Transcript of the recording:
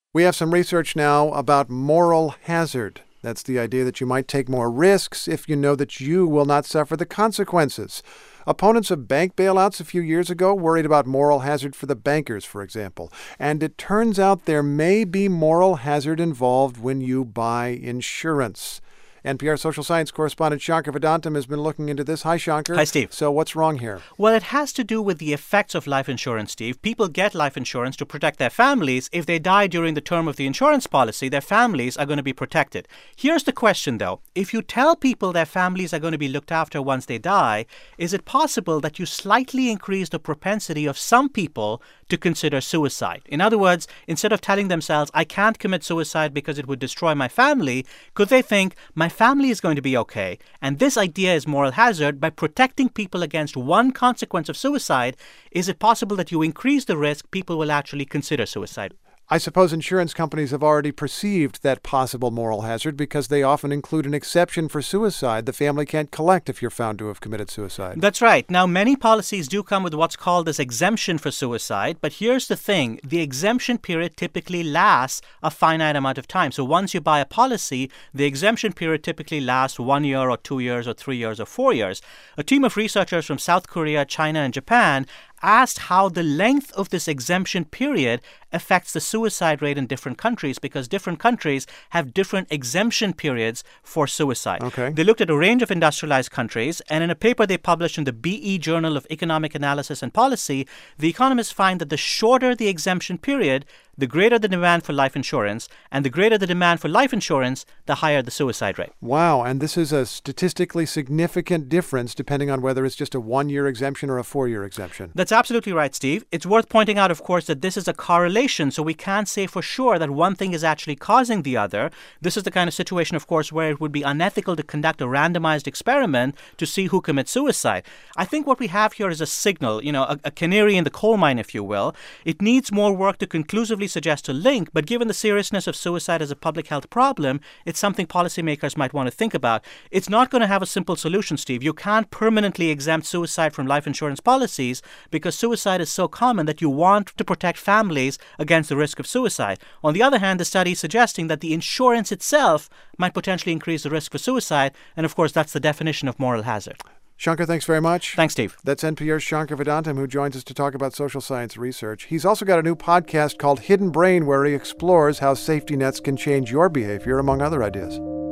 We have some research now about moral hazard. That's the idea that you might take more risks if you know that you will not suffer the consequences. Opponents of bank bailouts a few years ago worried about moral hazard for the bankers, for example. And it turns out there may be moral hazard involved when you buy insurance. NPR social science correspondent Shankar Vedantam has been looking into this. Hi, Shankar. Hi, Steve. So what's wrong here? Well, it has to do with the effects of life insurance, Steve. People get life insurance to protect their families. If they die during the term of the insurance policy, their families are going to be protected. Here's the question, though. If you tell people their families are going to be looked after once they die, is it possible that you slightly increase the propensity of some people to consider suicide? In other words, instead of telling themselves, I can't commit suicide because it would destroy my family, could they think, my family is going to be okay? And this idea is moral hazard. By protecting people against one consequence of suicide, is it possible that you increase the risk people will actually consider suicide? I suppose insurance companies have already perceived that possible moral hazard because they often include an exception for suicide. The family can't collect if you're found to have committed suicide. That's right. Now, many policies do come with what's called this exemption for suicide. But here's the thing. The exemption period typically lasts a finite amount of time. So once you buy a policy, the exemption period typically lasts 1 year or 2 years or 3 years or 4 years. A team of researchers from South Korea, China, and Japan asked how the length of this exemption period affects the suicide rate in different countries because different countries have different exemption periods for suicide. Okay. They looked at a range of industrialized countries, and in a paper they published in the BE Journal of Economic Analysis and Policy, the economists find that the shorter the exemption period, the greater the demand for life insurance, and the greater the demand for life insurance, the higher the suicide rate. Wow, and this is a statistically significant difference depending on whether it's just a 1-year exemption or a 4-year exemption. That's absolutely right, Steve. It's worth pointing out, of course, that this is a correlation, so we can't say for sure that one thing is actually causing the other. This is the kind of situation, of course, where it would be unethical to conduct a randomized experiment to see who commits suicide. I think what we have here is a signal, a canary in the coal mine, if you will. It needs more work to conclusively suggest a link, but given the seriousness of suicide as a public health problem, it's something policymakers might want to think about. It's not going to have a simple solution, Steve. You can't permanently exempt suicide from life insurance policies because suicide is so common that you want to protect families against the risk of suicide. On the other hand, the study is suggesting that the insurance itself might potentially increase the risk for suicide, and of course, that's the definition of moral hazard. Shankar, thanks very much. Thanks, Steve. That's NPR's Shankar Vedantam, who joins us to talk about social science research. He's also got a new podcast called Hidden Brain, where he explores how safety nets can change your behavior, among other ideas.